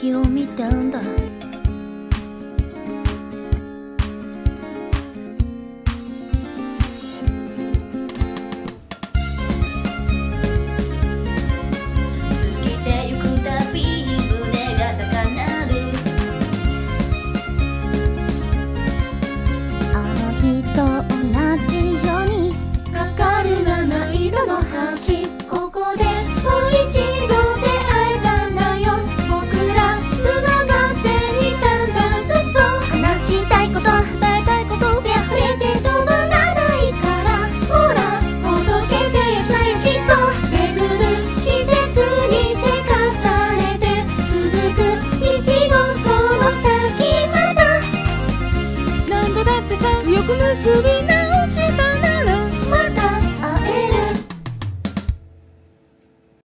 を見たんだ。 ここでもう一度出会えたんだよ。僕ら繋がっていたんだ。ずっと話したいこと伝えたいことで溢れて止まらないから、ほら届けてやしないよきっと。巡る季節にせかされて続く道のその先また。なんだだってさ強く結び